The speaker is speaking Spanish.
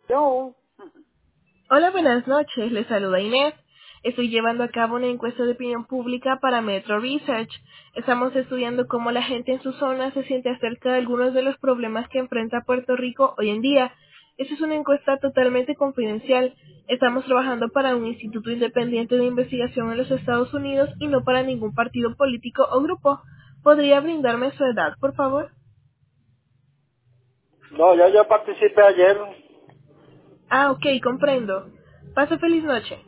Yo. Hola, buenas noches. Les saluda Inés. Estoy llevando a cabo una encuesta de opinión pública para Metro Research. Estamos estudiando cómo la gente en su zona se siente acerca de algunos de los problemas que enfrenta Puerto Rico hoy en día. Esta es una encuesta totalmente confidencial. Estamos trabajando para un instituto independiente de investigación en los Estados Unidos y no para ningún partido político o grupo. ¿Podría brindarme su edad, por favor? No, ya yo participé ayer. Ah, ok, comprendo. Pase feliz noche.